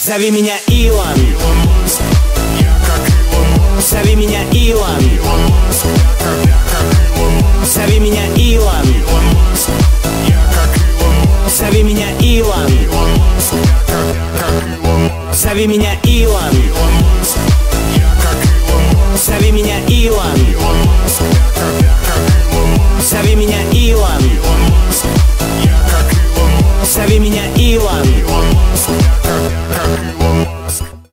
Зови меня Илон. Зови меня Илон. Зови меня Илон. Зови меня Илон. Зови меня Илон. Зови меня Илон. Зови меня Илон.